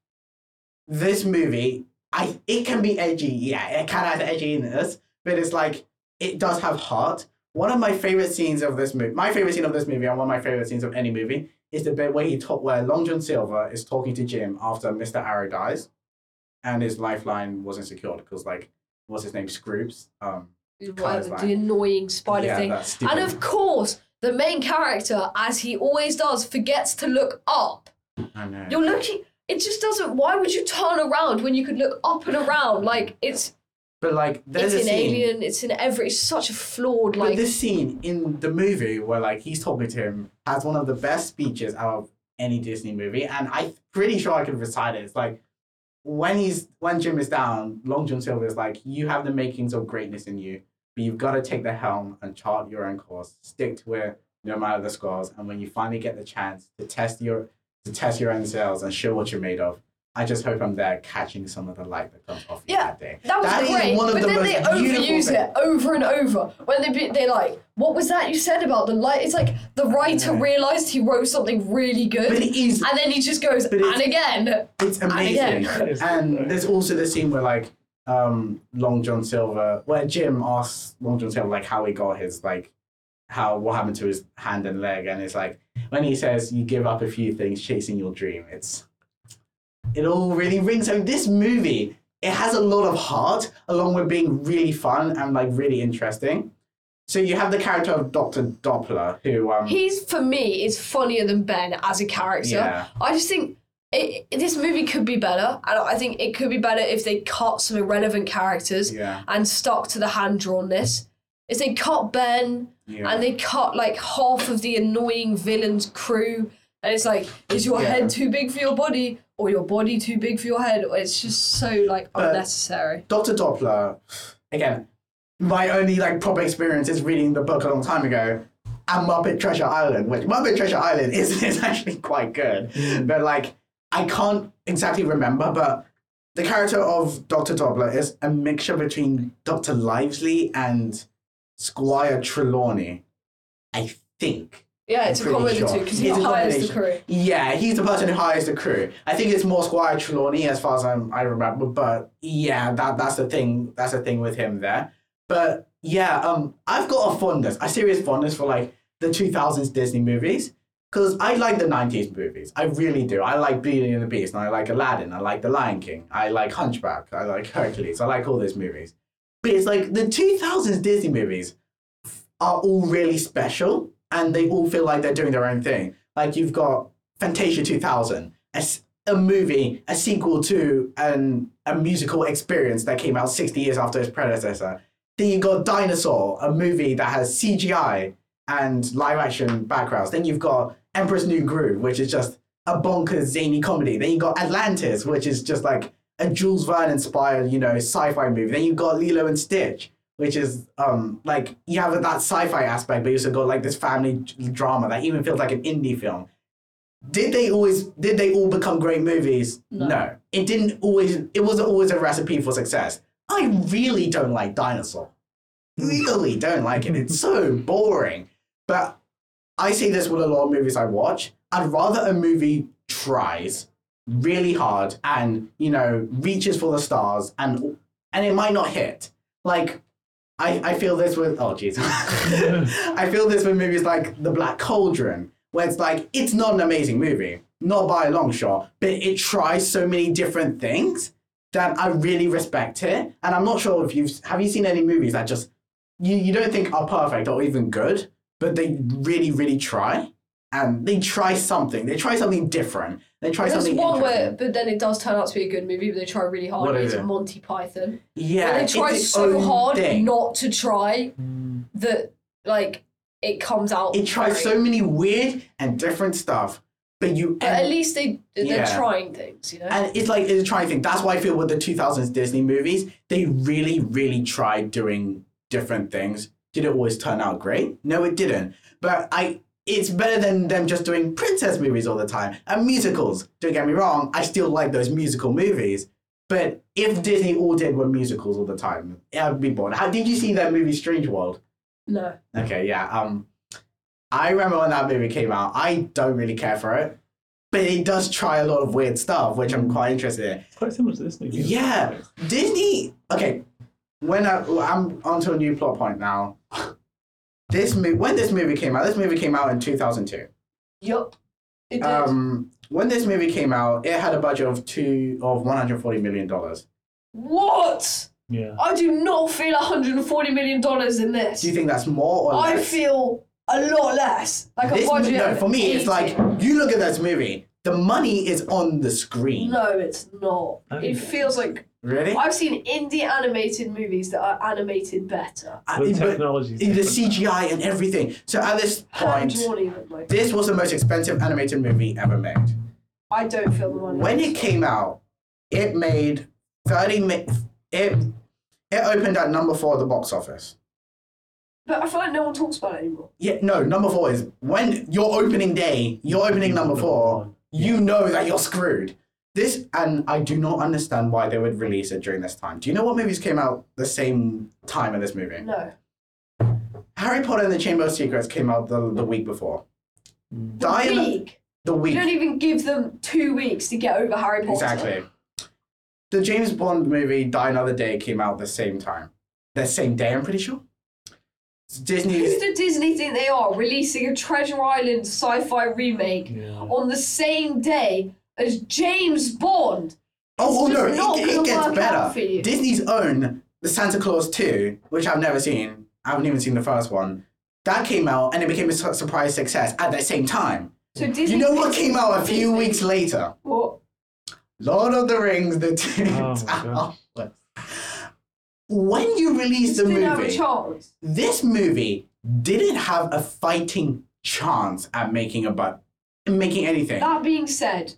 Speaker 2: this movie, I it can be edgy. Yeah, it can have edginess. But it's like, it does have heart. One of my favorite scenes of this movie, my favorite scene of this movie, and one of my favorite scenes of any movie, is the bit where he talk, where Long John Silver is talking to Jim after Mister Arrow dies, and his lifeline wasn't secured because, like, what's his name, Scroops, um,
Speaker 1: whatever, the annoying spider
Speaker 2: yeah,
Speaker 1: thing, and of course the main character, as he always does, forgets to look up.
Speaker 2: I know.
Speaker 1: You're looking. It just doesn't. Why would you turn around when you could look up and around? Like it's.
Speaker 2: But like, there's
Speaker 1: it's
Speaker 2: a
Speaker 1: in
Speaker 2: scene,
Speaker 1: Alien. It's in every. It's such a flawed like.
Speaker 2: But this scene in the movie where like he's talking to him has one of the best speeches out of any Disney movie, and I'm pretty sure I can recite it. It's like when he's when Jim is down, Long John Silver is like, "You have the makings of greatness in you, but you've got to take the helm and chart your own course. Stick to it, no matter the scores. And when you finally get the chance to test your to test your own cells and show what you're made of, I just hope I'm there catching some of the light that comes off you
Speaker 1: Yeah,
Speaker 2: that day.
Speaker 1: that was
Speaker 2: That is
Speaker 1: great,
Speaker 2: one of
Speaker 1: but
Speaker 2: the
Speaker 1: then
Speaker 2: most
Speaker 1: they
Speaker 2: beautiful
Speaker 1: overuse
Speaker 2: things.
Speaker 1: it over and over. When they be, they like, what was that you said about the light? It's like the writer
Speaker 2: Yeah.
Speaker 1: realised he wrote something really good,
Speaker 2: But it is,
Speaker 1: and then he just goes,
Speaker 2: But it's-
Speaker 1: and again.
Speaker 2: it's
Speaker 1: And again.
Speaker 2: amazing. And there's also the scene where like um, Long John Silver, where Jim asks Long John Silver like how he got his like how what happened to his hand and leg, and it's like when he says you give up a few things chasing your dream. It's it all really rings home. This movie, it has a lot of heart, along with being really fun and like really interesting. So you have the character of Doctor Doppler, who um,
Speaker 1: He's, for me, is funnier than Ben as a character.
Speaker 2: Yeah.
Speaker 1: I just think it, this movie could be better, and I think it could be better if they cut some irrelevant characters
Speaker 2: yeah,
Speaker 1: and stuck to the hand-drawnness. If they cut Ben,
Speaker 2: yeah.
Speaker 1: and they cut like half of the annoying villain's crew, and it's like, is your
Speaker 2: Yeah.
Speaker 1: head too big for your body, or your body too big for your head? It's just so like
Speaker 2: But-
Speaker 1: unnecessary.
Speaker 2: Doctor Doppler, again, my only like proper experience is reading the book a long time ago, and Muppet Treasure Island, which Muppet Treasure Island is, is actually quite good. But like, I can't exactly remember, but the character of Doctor Doppler is a mixture between Doctor Livesey and Squire Trelawney, I think.
Speaker 1: Yeah, it's
Speaker 2: I'm
Speaker 1: a
Speaker 2: pretty
Speaker 1: combination
Speaker 2: sure.
Speaker 1: too, because he
Speaker 2: It's a
Speaker 1: hires the
Speaker 2: combination.
Speaker 1: crew.
Speaker 2: Yeah, he's the person who hires the crew. I think it's more Squire Trelawney as far as I'm, I remember, but yeah, that that's the thing. That's the thing with him there. But yeah, um, I've got a fondness, a serious fondness for like the two thousands Disney movies, because I like the nineties movies. I really do. I like Beauty and the Beast, and I like Aladdin. I like The Lion King. I like Hunchback. I like Hercules. I like all those movies. But it's like the two thousands Disney movies are all really special, and they all feel like they're doing their own thing. Like you've got Fantasia two thousand, a, s- a movie, a sequel to an, a musical experience that came out sixty years after its predecessor. Then you got Dinosaur, a movie that has C G I and live action backgrounds. Then you've got Emperor's New Groove, which is just a bonkers zany comedy. Then you got Atlantis, which is just like a Jules Verne inspired, you know, sci-fi movie. Then you've got Lilo and Stitch, which is um like you have that sci-fi aspect, but you also got like this family drama that even feels like an indie film. Did they always did they all become great movies?
Speaker 1: No.
Speaker 2: No. It didn't always it wasn't always a recipe for success. I really don't like Dinosaur. Really don't like it. It's so boring. But I say this with a lot of movies I watch. I'd rather a movie tries really hard and, you know, reaches for the stars and and it might not hit. Like I, I feel this with oh jeez. I feel this with movies like The Black Cauldron, where it's like it's not an amazing movie, not by a long shot, but it tries so many different things that I really respect it. And I'm not sure if you've have you seen any movies that just you, you don't think are perfect or even good, but they really, really try. And they try something. They try something different. They try
Speaker 1: There's
Speaker 2: something
Speaker 1: one where,
Speaker 2: interesting.
Speaker 1: but then it does turn out to be a good movie, but they try really hard.
Speaker 2: What
Speaker 1: and
Speaker 2: is
Speaker 1: it's
Speaker 2: it?
Speaker 1: Monty Python.
Speaker 2: Yeah,
Speaker 1: Where they try
Speaker 2: it's its
Speaker 1: so
Speaker 2: own
Speaker 1: hard
Speaker 2: thing.
Speaker 1: not to try
Speaker 3: Mm.
Speaker 1: that, like, it comes out.
Speaker 2: It tries
Speaker 1: very-
Speaker 2: so many weird and different stuff, but you
Speaker 1: But at least they they're
Speaker 2: Yeah.
Speaker 1: trying things, you know.
Speaker 2: and it's like it's a trying thing. That's why I feel with the two thousands Disney movies, they really, really tried doing different things. Did it always turn out great? No, it didn't. But I, it's better than them just doing princess movies all the time and musicals. Don't get me wrong, I still like those musical movies. But if Disney all did were musicals all the time, I'd be bored. How did you see that movie Strange World?
Speaker 1: No.
Speaker 2: Okay, yeah. Um, I remember when that movie came out. I don't really care for it, but it does try a lot of weird stuff, which I'm quite interested in.
Speaker 3: It's quite similar to this movie.
Speaker 2: Yeah, Disney. Okay, when I, I'm onto a new plot point now. This movie, when this movie came out, this movie came out in two thousand two.
Speaker 1: Yup. It did.
Speaker 2: Um, when this movie came out, it had a budget of two of one hundred forty million dollars.
Speaker 1: What?
Speaker 3: Yeah.
Speaker 1: I do not feel one hundred forty million dollars in this.
Speaker 2: Do you think that's more or
Speaker 1: I
Speaker 2: less?
Speaker 1: feel a lot less. Like a
Speaker 2: This,
Speaker 1: budget.
Speaker 2: no,
Speaker 1: of
Speaker 2: for me, it's
Speaker 1: eighty.
Speaker 2: like you look at this movie. The money is on the screen.
Speaker 1: No, it's not.
Speaker 3: I
Speaker 1: It
Speaker 3: think-
Speaker 1: feels like
Speaker 2: Really?
Speaker 1: I've seen indie animated movies that are animated better.
Speaker 2: I-
Speaker 3: The
Speaker 2: but-
Speaker 3: technology.
Speaker 2: the C G I and everything. So at this
Speaker 1: Hand
Speaker 2: point,
Speaker 1: drawn even like.
Speaker 2: this was the most expensive animated movie ever made.
Speaker 1: I don't feel the money.
Speaker 2: When it came out, it made thirty. Mi- it it opened at number four at the box office.
Speaker 1: But I feel like no one talks about it anymore.
Speaker 2: Yeah, no, number four is when your opening day, your opening number four, you know that you're screwed. This, and I do not understand why they would release it during this time. Do you know what movies came out the same time as this movie?
Speaker 1: No.
Speaker 2: Harry Potter and the Chamber of Secrets came out the, the week before.
Speaker 1: The
Speaker 2: Diana,
Speaker 1: week?
Speaker 2: the week.
Speaker 1: You don't even give them two weeks to get over Harry Potter.
Speaker 2: Exactly. The James Bond movie Die Another Day came out the same time. The same day, I'm pretty sure. Disney.
Speaker 1: Who did Disney think they are, releasing a Treasure Island sci-fi remake
Speaker 3: Yeah.
Speaker 1: on the same day as James Bond?
Speaker 2: Oh, oh
Speaker 1: It's
Speaker 2: no,
Speaker 1: just not
Speaker 2: it,
Speaker 1: gonna
Speaker 2: it gets
Speaker 1: work out for
Speaker 2: better.
Speaker 1: you.
Speaker 2: Disney's own The Santa Claus two, which I've never seen. I haven't even seen the first one. That came out and it became a su- surprise success at the same time.
Speaker 1: So Disney.
Speaker 2: You know what
Speaker 1: thinks
Speaker 2: came out a
Speaker 1: it's
Speaker 2: few
Speaker 1: Disney.
Speaker 2: weeks later?
Speaker 1: What?
Speaker 2: Lord of the Rings, the two.
Speaker 3: Oh my God.
Speaker 2: When you release the
Speaker 1: Didn't have a
Speaker 2: movie,
Speaker 1: chance.
Speaker 2: this movie didn't have a fighting chance at making a but making anything.
Speaker 1: That being said,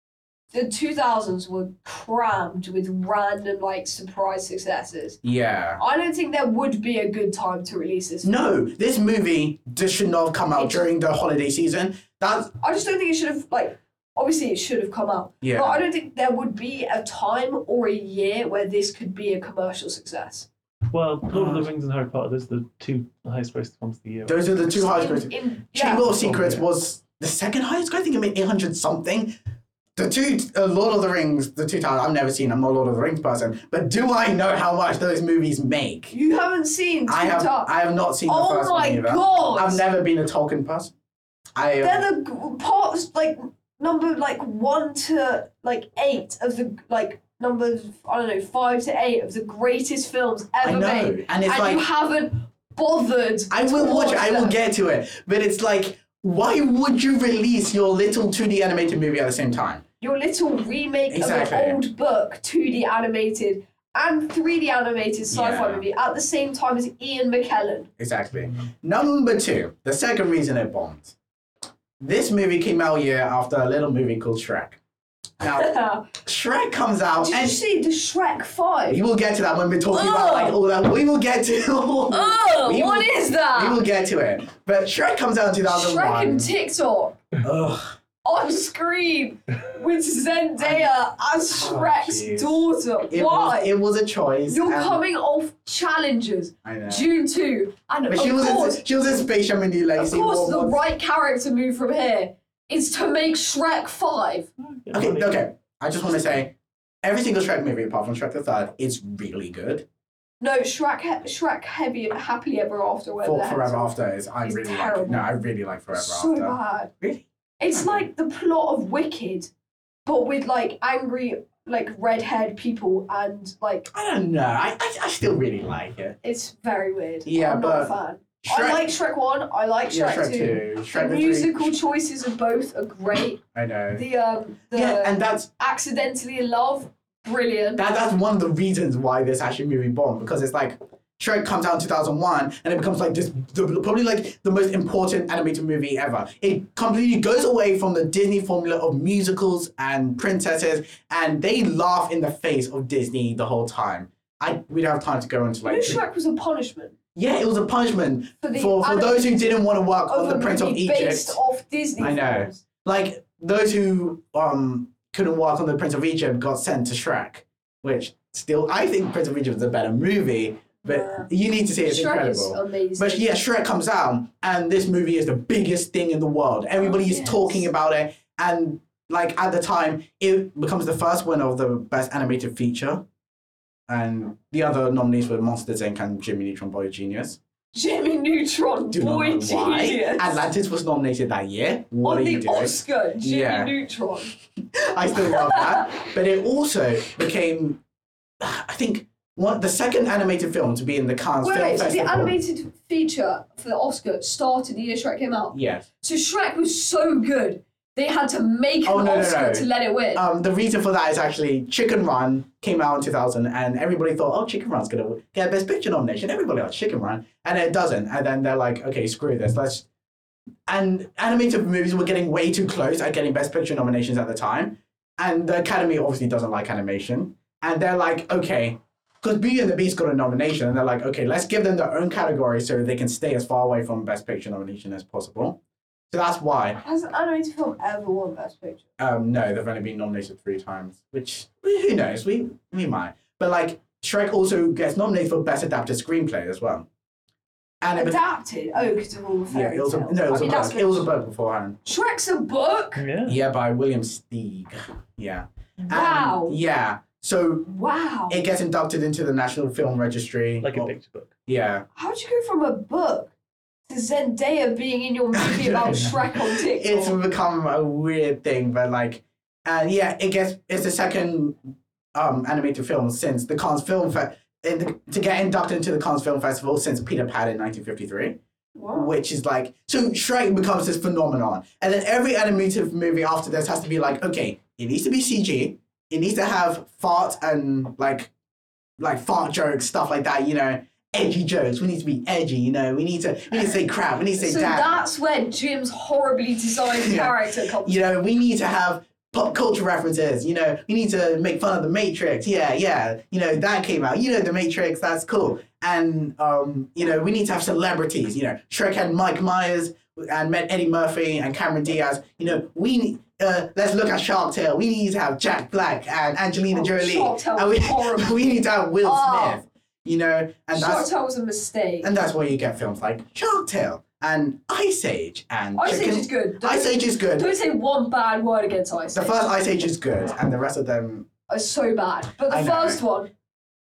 Speaker 1: the two thousands were crammed with random like surprise successes.
Speaker 2: Yeah.
Speaker 1: I don't think there would be a good time to release this.
Speaker 2: No, this movie just should not have come out
Speaker 1: It's-
Speaker 2: during the holiday season. That's
Speaker 1: I just don't think it should have like. Obviously, it should have come out.
Speaker 2: Yeah.
Speaker 1: But I don't think there would be a time or a year where this could be a commercial success.
Speaker 3: Well, Lord of the Rings and Harry Potter, those are the two highest grossed films of the year.
Speaker 2: those are the two highest
Speaker 1: In-
Speaker 2: grossing.
Speaker 1: in- yeah.
Speaker 2: Chamber of Secrets
Speaker 3: yeah.
Speaker 2: was the second highest. I think it made eight hundred something. The two uh, Lord of the Rings, the two times I've never seen. I'm not a Lord of the Rings person, but do I know how much those movies make?
Speaker 1: You haven't seen two
Speaker 2: I have.
Speaker 1: times.
Speaker 2: I have not seen the
Speaker 1: Oh
Speaker 2: first
Speaker 1: my
Speaker 2: one either.
Speaker 1: God.
Speaker 2: I've never been a Tolkien person. I. Uh,
Speaker 1: They're the g- parts like number like one to like eight of the like numbers I don't know five to eight of the greatest films
Speaker 2: I
Speaker 1: ever
Speaker 2: know,
Speaker 1: made,
Speaker 2: and it's like
Speaker 1: you haven't bothered.
Speaker 2: I will
Speaker 1: to
Speaker 2: watch it. I will
Speaker 1: them.
Speaker 2: get to it. But it's like, why would you release your little two D animated movie at the same time?
Speaker 1: Your little remake
Speaker 2: Exactly.
Speaker 1: of an old book, two D animated and three D animated sci-fi
Speaker 2: Yeah.
Speaker 1: movie at the same time as Ian McKellen.
Speaker 2: Exactly. Number two, the second reason it bombed. This movie came out a year after a little movie called Shrek. Now, Shrek comes out
Speaker 1: Did you
Speaker 2: and
Speaker 1: see the Shrek five?
Speaker 2: we will get to that when we're talking about like all that. We will get to
Speaker 1: Oh,
Speaker 2: we
Speaker 1: what
Speaker 2: will-
Speaker 1: is that?
Speaker 2: We will get to it. But Shrek comes out in two thousand one.
Speaker 1: Shrek and TikTok
Speaker 2: Ugh.
Speaker 1: on screen with Zendaya as
Speaker 2: Oh,
Speaker 1: Shrek's
Speaker 2: jeez.
Speaker 1: daughter.
Speaker 2: It
Speaker 1: Why?
Speaker 2: Was, it was a choice.
Speaker 1: You're
Speaker 2: and-
Speaker 1: coming off Challengers,
Speaker 2: I know.
Speaker 1: June two, and
Speaker 2: But
Speaker 1: of
Speaker 2: she was
Speaker 1: course,
Speaker 2: in, she was in Space Jam and New
Speaker 1: of
Speaker 2: Legacy.
Speaker 1: course,
Speaker 2: What-
Speaker 1: the
Speaker 2: what-
Speaker 1: right character move from here is to make Shrek five.
Speaker 2: Okay, okay. I just want to say, every single Shrek movie apart from Shrek the Third is really good.
Speaker 1: No, Shrek, he- Shrek, heavy, happily ever after. where
Speaker 2: For
Speaker 1: the
Speaker 2: Forever
Speaker 1: heads-
Speaker 2: After is I
Speaker 1: It's
Speaker 2: really like
Speaker 1: terrible.
Speaker 2: it. No, I really like Forever
Speaker 1: so
Speaker 2: After.
Speaker 1: bad.
Speaker 2: Really?
Speaker 1: It's like the plot of Wicked, but with like angry, like red-haired people, and like
Speaker 2: I don't know. I, I I still really like it.
Speaker 1: it's very weird.
Speaker 2: Yeah,
Speaker 1: I'm
Speaker 2: but
Speaker 1: not a fan.
Speaker 2: Shrek,
Speaker 1: I like Shrek one. I like Shrek,
Speaker 2: yeah, Shrek
Speaker 1: two.
Speaker 2: two. Shrek
Speaker 1: The
Speaker 2: the
Speaker 1: musical
Speaker 2: three.
Speaker 1: choices of both are great.
Speaker 2: I know.
Speaker 1: The um, the
Speaker 2: Yeah, and that's
Speaker 1: accidentally in love, brilliant.
Speaker 2: that that's one of the reasons why this actually movie bombed, because it's like Shrek comes out in two thousand one and it becomes like this the, probably like the most important animated movie ever. It completely goes away from the Disney formula of musicals and princesses, and they laugh in the face of Disney the whole time. I we don't have time to go into
Speaker 1: you
Speaker 2: like
Speaker 1: know, Shrek was a punishment
Speaker 2: yeah, it was a punishment
Speaker 1: for the
Speaker 2: for, for
Speaker 1: anim-
Speaker 2: those who didn't want to work
Speaker 1: of
Speaker 2: on
Speaker 1: a
Speaker 2: the Prince of
Speaker 1: movie
Speaker 2: Egypt.
Speaker 1: based off Disney.
Speaker 2: I know.
Speaker 1: films.
Speaker 2: Like those who um couldn't work on the Prince of Egypt got sent to Shrek, which still I think Prince of Egypt is a better movie, but
Speaker 1: Yeah.
Speaker 2: you need to see it. It's
Speaker 1: Shrek is
Speaker 2: incredible.
Speaker 1: amazing.
Speaker 2: But yeah, Shrek comes out, and this movie is the biggest thing in the world. Everybody is
Speaker 1: yes.
Speaker 2: talking about it, and like at the time, it becomes the first winner of the best animated feature. And the other nominees were Monsters Incorporated and Jimmy Neutron Boy Genius.
Speaker 1: Jimmy Neutron,
Speaker 2: Do not
Speaker 1: boy
Speaker 2: know why.
Speaker 1: genius.
Speaker 2: Atlantis was nominated that year. What
Speaker 1: On
Speaker 2: are you
Speaker 1: the
Speaker 2: doing?
Speaker 1: Oscar, Jimmy
Speaker 2: Yeah.
Speaker 1: Neutron.
Speaker 2: I still love that. But it also became, I think, one the second animated film to be in the Cannes
Speaker 1: Wait,
Speaker 2: Film
Speaker 1: wait, so the
Speaker 2: Festival.
Speaker 1: animated feature for the Oscar started the year Shrek came out.
Speaker 2: Yes.
Speaker 1: So Shrek was so good, they had to make
Speaker 2: Oh,
Speaker 1: an
Speaker 2: no, no,
Speaker 1: Oscar
Speaker 2: no.
Speaker 1: to let it win.
Speaker 2: Um, the reason for that is actually Chicken Run came out in two thousand, and everybody thought, oh, Chicken Run's going to get a Best Picture nomination. Everybody likes Chicken Run. And it doesn't. And then they're like, okay, screw this. Let's. And animated movies were getting way too close at getting Best Picture nominations at the time. And the Academy obviously doesn't like animation. And they're like, okay, because Beauty and the Beast got a nomination, and they're like, okay, let's give them their own category so they can stay as far away from Best Picture nomination as possible. So that's why.
Speaker 1: Has an animated film ever won Best Picture?
Speaker 2: Um, no, they've only been nominated three times, which who knows? We we might. But like Shrek also gets nominated for Best Adapted Screenplay as well. And it was,
Speaker 1: Adapted? Oh, because of all the
Speaker 2: yeah,
Speaker 1: fairy
Speaker 2: it was a,
Speaker 1: tales.
Speaker 2: no, it was
Speaker 1: I mean,
Speaker 2: a
Speaker 1: that's
Speaker 2: book. It was a book beforehand.
Speaker 1: Shrek's a book?
Speaker 3: Yeah.
Speaker 2: Yeah, by William Steig. Yeah.
Speaker 1: Wow.
Speaker 2: And, yeah. So
Speaker 1: Wow.
Speaker 2: it gets inducted into the National Film Registry.
Speaker 3: Like a
Speaker 2: Well,
Speaker 3: picture book.
Speaker 2: Yeah.
Speaker 1: How'd you go from a book to Zendaya being in your movie about Shrek on TikTok?
Speaker 2: It's become a weird thing, but like, and yeah, it gets it's the second um animated film since the Cannes Film Fe- in the, to get inducted into the Cannes Film Festival since Peter Pan in nineteen fifty-three,
Speaker 1: Wow.
Speaker 2: which is like so Shrek becomes this phenomenon, and then every animated movie after this has to be like, okay, it needs to be C G, it needs to have fart and like like fart jokes, stuff like that, you know. Edgy jokes. We need to be edgy, you know. We need to. We need to say crap. We need to say
Speaker 1: So
Speaker 2: damn.
Speaker 1: that's where Jim's horribly designed
Speaker 2: Yeah.
Speaker 1: character comes
Speaker 2: You know, we need to have pop culture references. You know, we need to make fun of the Matrix. Yeah, yeah. You know, that came out. You know, the Matrix. That's cool. And um, you know, we need to have celebrities. You know, Shrek had Mike Myers and met Eddie Murphy and Cameron Diaz. You know, we need. Uh, let's look at Shark Tale. We need to have Jack Black and Angelina
Speaker 1: Oh,
Speaker 2: Jolie.
Speaker 1: Shark Tale
Speaker 2: and
Speaker 1: was
Speaker 2: we,
Speaker 1: horrible.
Speaker 2: we need to have Will
Speaker 1: Oh.
Speaker 2: Smith. You know, and
Speaker 1: Shark
Speaker 2: that's
Speaker 1: Tale was a mistake.
Speaker 2: and that's where you get films like Shark Tale and Ice Age and
Speaker 1: Ice
Speaker 2: Chicken-
Speaker 1: Age is good. Don't,
Speaker 2: Ice Age is good.
Speaker 1: don't say one bad word against Ice
Speaker 2: The
Speaker 1: Age.
Speaker 2: first Ice Age is good, and the rest of them,
Speaker 1: It's so bad. But the
Speaker 2: I know.
Speaker 1: first one,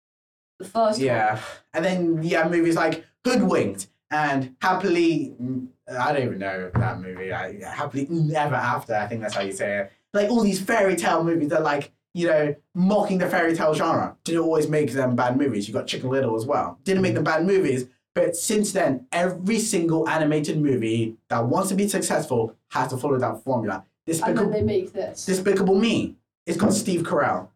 Speaker 1: the first
Speaker 2: yeah. And then yeah, movies like Hoodwinked and Happily, mm, I don't even know that movie. I, Happily Ever After, I think that's how you say it. Like all these fairy tale movies that like, you know, mocking the fairy tale genre. Didn't always make them bad movies. You got Chicken Little as well. Didn't make them bad movies. But since then, every single animated movie that wants to be successful has to follow that formula.
Speaker 1: one. And
Speaker 2: Despicable,
Speaker 1: then they make this.
Speaker 2: Despicable Me. It's got Steve Carell.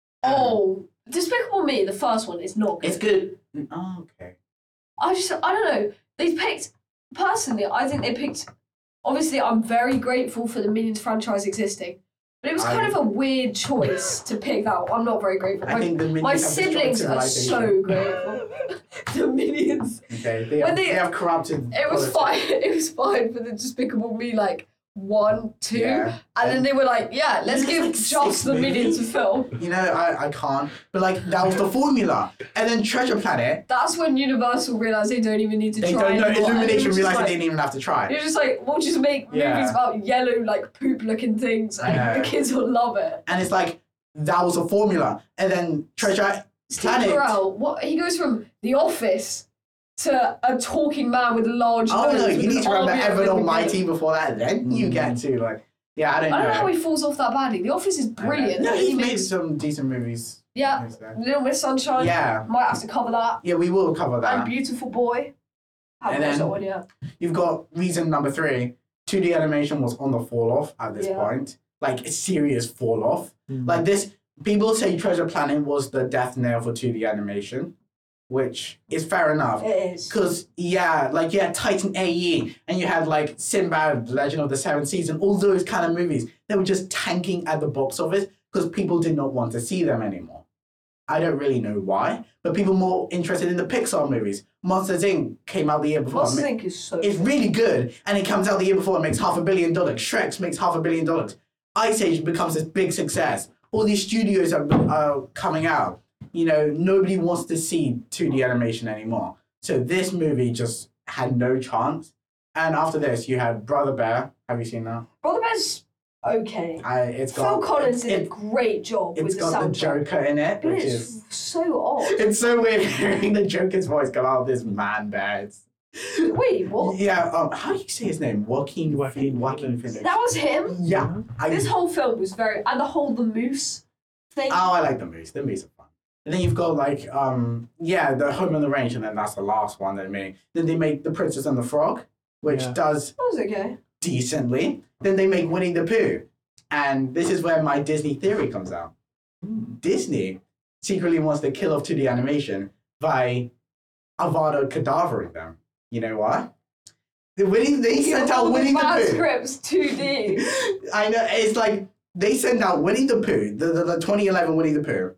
Speaker 1: Oh, Despicable Me, the first one, is not good.
Speaker 2: It's good. Oh, okay.
Speaker 1: I just, I don't know. They picked, personally, I think they picked, obviously, I'm very grateful for the Minions franchise existing, but it was kind
Speaker 2: I-
Speaker 1: of a weird choice to pick that. I'm not very grateful.
Speaker 2: I
Speaker 1: My,
Speaker 2: think the Minions
Speaker 1: my
Speaker 2: have destroyed
Speaker 1: siblings are
Speaker 2: civilization.
Speaker 1: so grateful. The Minions.
Speaker 2: Okay, they
Speaker 1: When
Speaker 2: have,
Speaker 1: they-
Speaker 2: they have corrupted.
Speaker 1: It was
Speaker 2: politics.
Speaker 1: fine. It was fine for the Despicable Me, like, one, two,
Speaker 2: Yeah.
Speaker 1: and then they were like, yeah, let's
Speaker 2: It's
Speaker 1: give
Speaker 2: like
Speaker 1: just
Speaker 2: six
Speaker 1: the Minions a
Speaker 2: movies.
Speaker 1: film.
Speaker 2: You know, I, I can't. But like that was the formula. And then Treasure Planet,
Speaker 1: That's when Universal realised they don't even need to
Speaker 2: they
Speaker 1: try
Speaker 2: don't know.
Speaker 1: anymore. And it
Speaker 2: Illumination
Speaker 1: was just
Speaker 2: realized
Speaker 1: like,
Speaker 2: they didn't even have to try.
Speaker 1: You're just like, we'll just make
Speaker 2: Yeah.
Speaker 1: movies about yellow, like poop looking things,
Speaker 2: I
Speaker 1: and
Speaker 2: know.
Speaker 1: the kids will love it.
Speaker 2: And it's like that was a formula. And then Treasure
Speaker 1: Steve
Speaker 2: Planet.
Speaker 1: Carell, what he goes from The Office to a talking man with a large
Speaker 2: Oh
Speaker 1: nose.
Speaker 2: no,
Speaker 1: with
Speaker 2: you
Speaker 1: an
Speaker 2: need to remember
Speaker 1: army of
Speaker 2: Evan
Speaker 1: little
Speaker 2: Almighty
Speaker 1: kids.
Speaker 2: before that. Then you get to like, yeah, I don't know.
Speaker 1: I don't know how he falls off that badly. The Office is
Speaker 2: I don't know.
Speaker 1: brilliant.
Speaker 2: No,
Speaker 1: He
Speaker 2: he's made
Speaker 1: makes-
Speaker 2: some decent movies.
Speaker 1: Yeah,
Speaker 2: since then.
Speaker 1: Little Miss Sunshine.
Speaker 2: Yeah,
Speaker 1: Might have to cover that.
Speaker 2: yeah, we will cover
Speaker 1: And
Speaker 2: that.
Speaker 1: Beautiful Boy. Haven't
Speaker 2: And
Speaker 1: watched
Speaker 2: then-
Speaker 1: that one yet.
Speaker 2: You've got reason number three. two D animation was on the fall off at this
Speaker 1: Yeah.
Speaker 2: point. Like a serious fall off. Like this, people say Treasure Planet was the death nail for two D animation, which is fair enough.
Speaker 1: It is.
Speaker 2: Because, yeah, like you had Titan A E, and you had like Sinbad, Legend of the Seven Seas, and all those kind of movies. They were just tanking at the box office because people did not want to see them anymore. I don't really know why, but people more interested in the Pixar movies. Monsters Incorporated came out the year before.
Speaker 1: Monsters Incorporated is so
Speaker 2: It's really good, and it comes out the year before and makes half a billion dollars. Shrek makes half a billion dollars. Ice Age becomes this big success. All these studios are uh, coming out. You know, nobody wants to see two D animation anymore. So this movie just had no chance. And after this, you had Brother Bear. Have you seen that?
Speaker 1: Brother Bear's okay.
Speaker 2: I, it's got,
Speaker 1: Phil Collins
Speaker 2: it's,
Speaker 1: did a
Speaker 2: it,
Speaker 1: great job
Speaker 2: it's
Speaker 1: with the
Speaker 2: got the
Speaker 1: soundtrack.
Speaker 2: Joker in it,
Speaker 1: But
Speaker 2: which
Speaker 1: it's
Speaker 2: is...
Speaker 1: so odd.
Speaker 2: It's so weird hearing the Joker's voice come out of this man bear. It's,
Speaker 1: Wait, what?
Speaker 2: yeah, um, how do you say his name? Joaquin,
Speaker 3: Joaquin
Speaker 2: Joaquin
Speaker 3: Phoenix.
Speaker 2: Phoenix.
Speaker 1: That was him?
Speaker 2: Yeah. I,
Speaker 1: This whole film was very... And the whole The Moose thing.
Speaker 2: Oh, I like the movies. The movies are fun. And then you've got like, um, yeah, the Home on the Range, and then that's the last one they made. Then they make The Princess and the Frog, which
Speaker 3: Yeah.
Speaker 2: does
Speaker 1: That was okay.
Speaker 2: decently. Then they make Winnie the Pooh. And this is where my Disney theory comes out. Disney secretly wants to kill off two D animation by Avada Kedavering them. You know why? The Winnie, they sent out Winnie the
Speaker 1: Bad
Speaker 2: Pooh.
Speaker 1: scripts, two D.
Speaker 2: I know, it's like they sent out Winnie the Pooh, the, the, the twenty eleven Winnie the Pooh,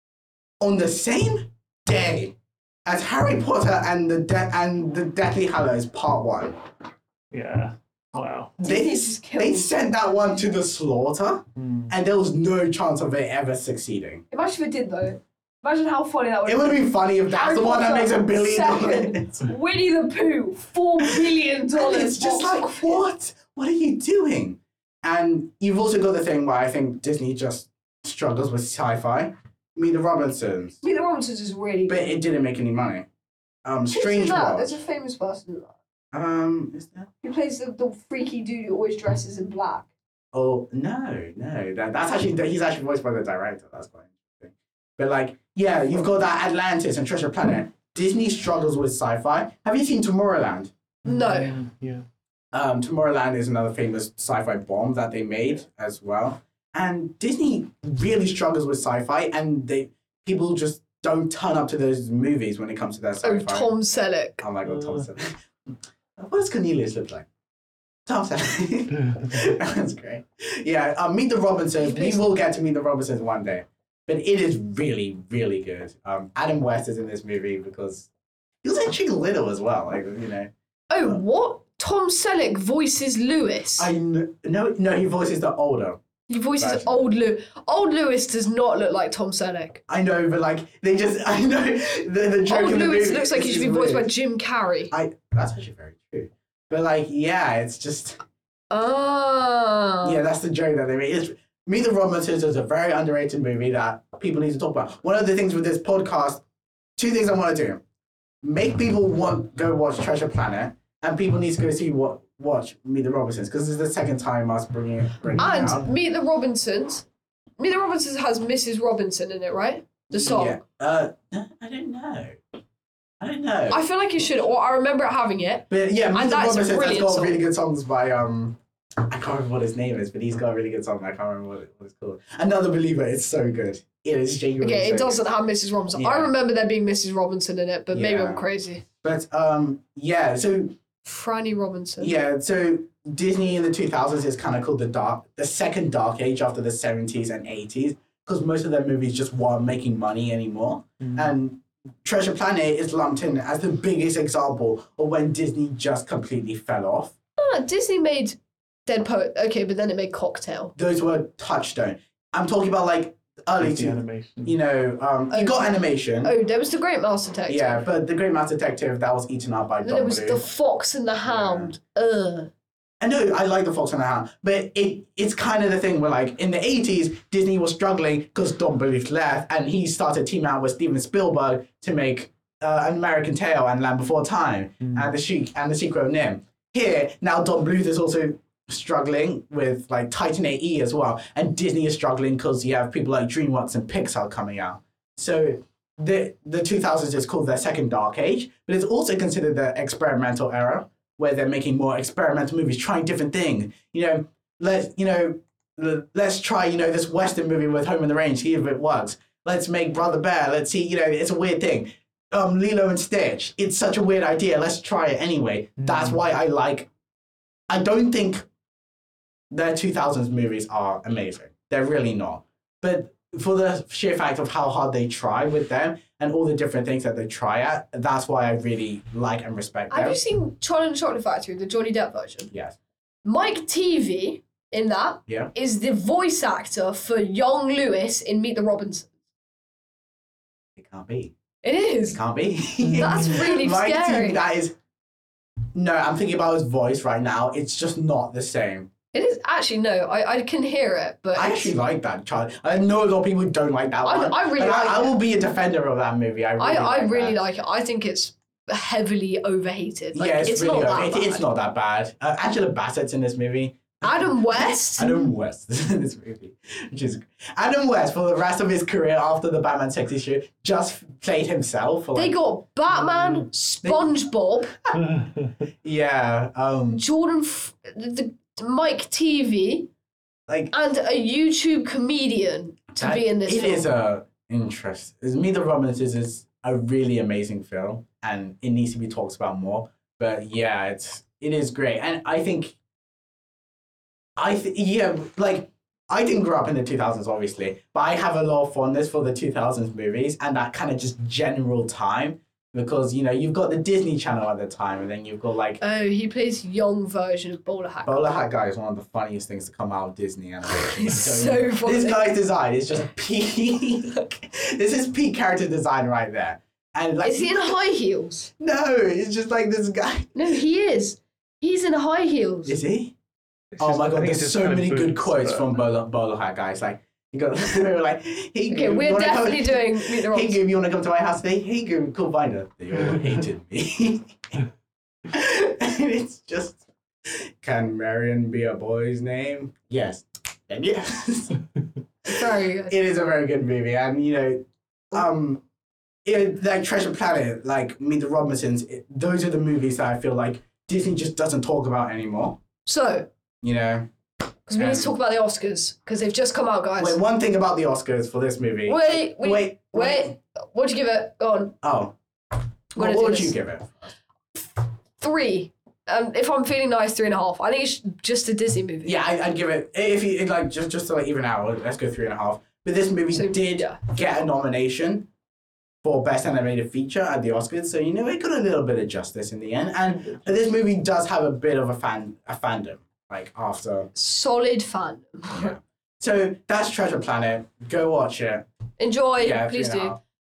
Speaker 2: on the same day as Harry Potter and the De- and the Deathly Hallows Part One.
Speaker 3: Yeah. Wow.
Speaker 2: They,
Speaker 1: Disney's just killed
Speaker 2: they
Speaker 1: them.
Speaker 2: sent that one to the slaughter,
Speaker 3: Mm.
Speaker 2: and there was no chance of it ever succeeding.
Speaker 1: Imagine if it did though. Imagine how funny that would
Speaker 2: It would have been funny if that's
Speaker 1: Harry
Speaker 2: the one that
Speaker 1: Potter,
Speaker 2: makes a billion
Speaker 1: second.
Speaker 2: dollars.
Speaker 1: Winnie the Pooh, four billion dollars.
Speaker 2: It's just
Speaker 1: box
Speaker 2: like,
Speaker 1: office.
Speaker 2: what? What are you doing? And you've also got the thing where I think Disney just struggles with sci-fi. Meet the Robinsons.
Speaker 1: Meet the Robinsons is really
Speaker 2: But
Speaker 1: good.
Speaker 2: it didn't make any money. Um,
Speaker 1: Who's in
Speaker 2: Strange
Speaker 1: that?
Speaker 2: World.
Speaker 1: There's a famous person in that.
Speaker 2: Um, is there?
Speaker 1: Who plays the, the freaky dude who always dresses in black.
Speaker 2: Oh no, no. That that's actually he's actually voiced by the director. That's quite interesting. But like, yeah, you've got that Atlantis and Treasure Planet. Disney struggles with sci-fi. Have you seen Tomorrowland?
Speaker 1: No.
Speaker 3: Yeah.
Speaker 2: Um, Tomorrowland is another famous sci-fi bomb that they made as well. And Disney really struggles with sci-fi, and they people just don't turn up to those movies when it comes to their sci-fi.
Speaker 1: Oh, Tom Selleck.
Speaker 2: Oh my god, Tom
Speaker 3: Uh.
Speaker 2: Selleck. What does Cornelius look like? Tom Selleck. That's great. Yeah, um, Meet the Robinsons. We will get to Meet the Robinsons one day. But it is really, really good. Um, Adam West is in this movie because he was in Chicken Little as well. Like, you know.
Speaker 1: Oh, what? Tom Selleck voices Lewis.
Speaker 2: I kn- no, no, he voices the older.
Speaker 1: He voices
Speaker 2: Version.
Speaker 1: old Lewis. Old Lewis does not look like Tom Selleck.
Speaker 2: I know, but like they just, I know the the joke
Speaker 1: Old
Speaker 2: in the
Speaker 1: Lewis
Speaker 2: movie
Speaker 1: looks like he
Speaker 2: is
Speaker 1: should be voiced by
Speaker 2: weird.
Speaker 1: Jim Carrey.
Speaker 2: I that's actually very true. But like, yeah, it's just
Speaker 1: Ah.
Speaker 2: yeah, that's the joke that they made. It's, Meet the Robinsons is a very underrated movie that people need to talk about. One of the things with this podcast, two things I want to do: make people want go watch Treasure Planet, and people need to go see what watch Meet the Robinsons because this is the second time us bringing it bringing it out.
Speaker 1: And Meet the Robinsons. Meet the Robinsons has Missus Robinson in it, right? The song.
Speaker 2: Yeah. Uh, I don't know. I don't know.
Speaker 1: I feel like it should, or I remember it having it.
Speaker 2: But yeah, Meet
Speaker 1: And
Speaker 2: the
Speaker 1: that's a
Speaker 2: Robinsons has
Speaker 1: brilliant
Speaker 2: got
Speaker 1: song.
Speaker 2: really good songs by um I can't remember what his name is, but he's got a really good song. I can't remember what, it, what it's called. Another Believer. It's so good. It is genuinely
Speaker 1: Okay, it
Speaker 2: so
Speaker 1: doesn't have Missus Robinson. I
Speaker 2: Yeah.
Speaker 1: remember there being Missus Robinson in it, but maybe
Speaker 2: Yeah.
Speaker 1: I'm crazy.
Speaker 2: good. But um yeah, so
Speaker 1: Franny Robinson.
Speaker 2: yeah, so Disney in the two thousands is kind of called the dark, the second dark age after the seventies and eighties, because most of their movies just weren't making money anymore.
Speaker 3: Mm.
Speaker 2: And Treasure Planet is lumped in as the biggest example of when Disney just completely fell off.
Speaker 1: Ah, Disney made Dead Poet. Okay, but then it made Cocktail.
Speaker 2: Those were touchstone. I'm talking about like early
Speaker 3: Disney
Speaker 2: two,
Speaker 3: animation.
Speaker 2: you know, um, you
Speaker 1: Oh.
Speaker 2: got animation.
Speaker 1: Oh, there was The Great Mouse Detective.
Speaker 2: Yeah, but The Great Mouse Detective, that was eaten up by
Speaker 1: And then there was
Speaker 2: Don
Speaker 1: The
Speaker 2: Bluth.
Speaker 1: Fox and the Hound. Ugh.
Speaker 2: I know, I like The Fox and the Hound, but it it's kind of the thing where, like, in the eighties, Disney was struggling because Don Bluth left, and he started teaming out with Steven Spielberg to make uh, An American Tail and Land Before Time
Speaker 3: Mm.
Speaker 2: and the Sheik and the Secret of Nim. Here, now Don Bluth is also struggling with, like, Titan A E as well, and Disney is struggling because you have people like DreamWorks and Pixar coming out. So the the two thousands is called their second dark age, but it's also considered the experimental era, where they're making more experimental movies, trying different things. You know, let you know, l- let's try you know this Western movie with Home in the Range, see if it works. Let's make Brother Bear. Let's see, you know, it's a weird thing. Um, Lilo and Stitch. It's such a weird idea. Let's try it anyway. That's
Speaker 3: Mm.
Speaker 2: why I like. I don't think their two thousands movies are amazing. They're really not. But for the sheer fact of how hard they try with them and all the different things that they try at, that's why I really like and respect
Speaker 1: Have
Speaker 2: them.
Speaker 1: you seen Charlie and the Chocolate Factory, the Johnny Depp version?
Speaker 2: Yes.
Speaker 1: Mike Teavee in that
Speaker 2: Yeah.
Speaker 1: is the voice actor for young Lewis in Meet the Robinsons.
Speaker 2: It can't be.
Speaker 1: It
Speaker 2: It
Speaker 1: is.
Speaker 2: can't be.
Speaker 1: That's really
Speaker 2: Mike T-
Speaker 1: scary.
Speaker 2: that is. No, I'm thinking about his voice right now. It's just not the same.
Speaker 1: It is actually no. I, I can hear it, but
Speaker 2: I
Speaker 1: it's-
Speaker 2: actually like that, Charlie. I know a lot of people who don't like that
Speaker 1: I-
Speaker 2: one.
Speaker 1: I really
Speaker 2: but
Speaker 1: like
Speaker 2: I, I
Speaker 1: it.
Speaker 2: will be a defender of that movie. I really
Speaker 1: I, I
Speaker 2: like
Speaker 1: really
Speaker 2: that.
Speaker 1: like it. I think it's heavily overhated. Like,
Speaker 2: yeah, it's,
Speaker 1: it's
Speaker 2: really
Speaker 1: not that
Speaker 2: it-
Speaker 1: bad.
Speaker 2: it's not that bad. Uh, Angela Bassett's in this movie.
Speaker 1: Adam West.
Speaker 2: Adam West is in this movie, which is Adam West for the rest of his career after the Batman sixty show just played himself. For,
Speaker 1: They
Speaker 2: like,
Speaker 1: got Batman, SpongeBob,
Speaker 2: yeah, um,
Speaker 1: Jordan, F- the, the Mike Teavee,
Speaker 2: like
Speaker 1: and a YouTube comedian to
Speaker 2: that-
Speaker 1: be in this
Speaker 2: It
Speaker 1: film.
Speaker 2: is a interest. Is Meet the Robinsons is a really amazing film, and it needs to be talked about more. But yeah, it's it is great, and I think. I th- yeah, like I didn't grow up in the two thousands, obviously, but I have a lot of fondness for the two thousands movies and that kind of just general time. because you know you've got the Disney Channel at the time, and then you've got like
Speaker 1: Oh, he plays young version of Bowler Hat.
Speaker 2: Bowler Hat Guy is one of the funniest things to come out of Disney animation.
Speaker 1: He's
Speaker 2: So,
Speaker 1: so funny.
Speaker 2: This guy's design is just peak. This is peak character design right there. And like,
Speaker 1: Is he in high heels?
Speaker 2: no, it's just like this guy.
Speaker 1: No, he is. He's in high heels.
Speaker 2: Is he?
Speaker 3: It's
Speaker 2: Oh
Speaker 3: just-
Speaker 2: my
Speaker 3: I
Speaker 2: god,
Speaker 3: think
Speaker 2: there's
Speaker 3: it's just
Speaker 2: so
Speaker 3: kind of
Speaker 2: many good
Speaker 3: boots,
Speaker 2: quotes
Speaker 3: but-
Speaker 2: from Bowler, Bowler Hat Guy. It's like, you got, they were like, hey,
Speaker 1: Okay,
Speaker 2: Goop,
Speaker 1: we're
Speaker 2: you wanna
Speaker 1: definitely
Speaker 2: come,
Speaker 1: doing Meet the
Speaker 2: Hey,
Speaker 1: Robinsons.
Speaker 2: Goop, you want to come to my house today? Hey, Goop, cool binder. They all hated me. And it's just, can Marion be a boy's name? Yes. And yes.
Speaker 1: Very good.
Speaker 2: It is a very good movie. And, you know, um, it, like Treasure Planet, like Meet the Robinsons, it, those are the movies that I feel like Disney just doesn't talk about anymore.
Speaker 1: So,
Speaker 2: You know?
Speaker 1: because we need to talk about the Oscars, because they've just come out, guys.
Speaker 2: Wait, one thing about the Oscars for this movie.
Speaker 1: Wait, wait,
Speaker 2: wait.
Speaker 1: wait. What'd you give it? Go on.
Speaker 2: Oh.
Speaker 1: We're
Speaker 2: What,
Speaker 1: gonna
Speaker 2: what
Speaker 1: do
Speaker 2: would
Speaker 1: this.
Speaker 2: you give it?
Speaker 1: Three. Um, if I'm feeling nice, three and a half. I think it's just a Disney movie.
Speaker 2: Yeah, I, I'd give it, if you, like, just, just to like even out, let's go three and a half. But this movie
Speaker 1: So,
Speaker 2: did
Speaker 1: yeah.
Speaker 2: get a nomination for Best Animated Feature at the Oscars, so, you know, it got a little bit of justice in the end. And this movie does have a bit of a fan, a fandom, like, after.
Speaker 1: Solid fun.
Speaker 2: Yeah. So that's Treasure Planet. Go watch it.
Speaker 1: Enjoy.
Speaker 2: Yeah,
Speaker 1: Please
Speaker 2: three and a
Speaker 1: do.
Speaker 2: half.